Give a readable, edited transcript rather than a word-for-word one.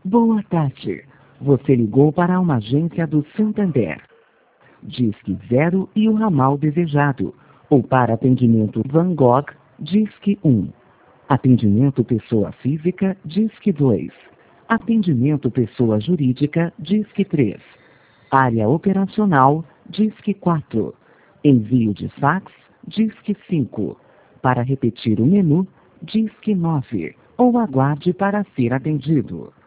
Boa tarde. Você ligou para uma agência do Santander. Disque 0 e o ramal desejado. Ou para atendimento Van Gogh, Disque 1. Atendimento pessoa física, Disque 2. Atendimento pessoa jurídica, Disque 3. Área operacional, Disque 4. Envio de fax, Disque 5. Para repetir o menu, Disque 9. Ou aguarde para ser atendido.